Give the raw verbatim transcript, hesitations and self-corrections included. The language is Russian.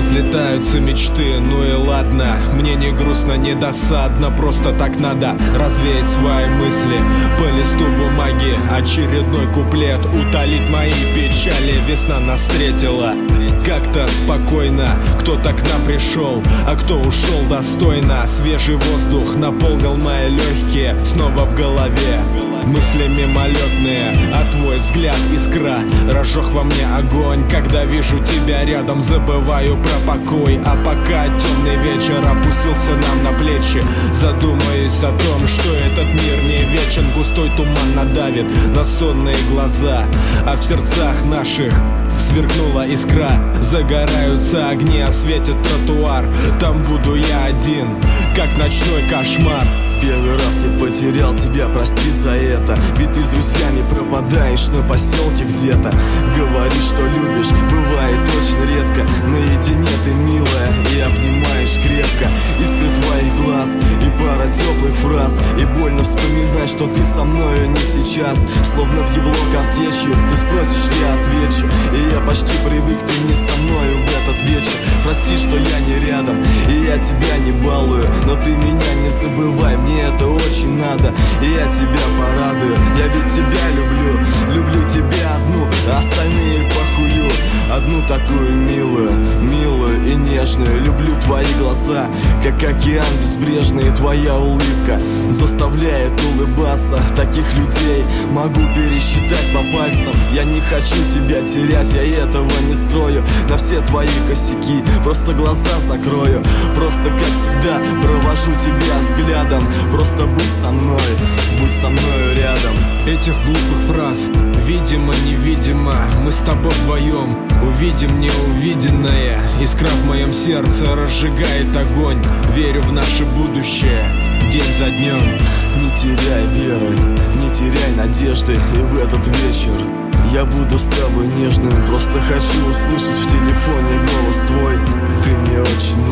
Разлетаются мечты, ну и ладно. Мне не грустно, не досадно, просто так надо развеять свои мысли по листу бумаги. Очередной куплет, утолить мои печали. Весна нас встретила как-то спокойно. Кто-то к нам пришел, а кто ушел достойно. Свежий воздух наполнил мои легкие. Снова в голове мысли мимолетные, а твой взгляд искра. Разжег во мне огонь, когда вижу тебя рядом. Забываю про покой, а пока темный вечер опустился нам на плечи, задумаюсь о том, что этот мир не вечен. Густой туман надавит на сонные глаза, а в сердцах наших сверкнула искра. Загораются огни, осветит тротуар. Там буду я один, как ночной кошмар. Первый раз я потерял тебя, прости за это. Ведь ты с друзьями пропадаешь на поселке где-то. Говоришь, что любишь, бывает очень редко. Наедине ты милая и обнимаешь крепко. Искры твоих глаз и пара теплых фраз. И больно вспоминать, что ты со мною не сейчас. Словно в ебло картечью, ты спросишь, я отвечу. И я почти привык, ты не со мною в этот вечер. Прости, что я не рядом, и я тебя не балую. Но ты меня не забывай, мне это очень надо, и я тебя порадую. Я ведь тебя люблю, люблю тебя одну, а остальные похую. Одну такую милую, милую и нежную. Люблю твои глаза, как океан безбрежный. И твоя улыбка заставляет улыбаться. Таких людей могу пересчитать по пальцам. Я не хочу тебя терять, я этого не скрою. На все твои косяки просто глаза закрою. Просто, как всегда, провожу тебя взглядом. Просто будь со мной, будь со мною рядом. Этих глупых фраз, видимо, невидимо, мы с тобой вдвоем увидим неувиденное. Искра в моем сердце разжигает огонь. Верю в наше будущее день за днем. Не теряй веры, не теряй надежды. И в этот вечер я буду с тобой нежным. Просто хочу услышать в телефоне голос твой. Ты мне очень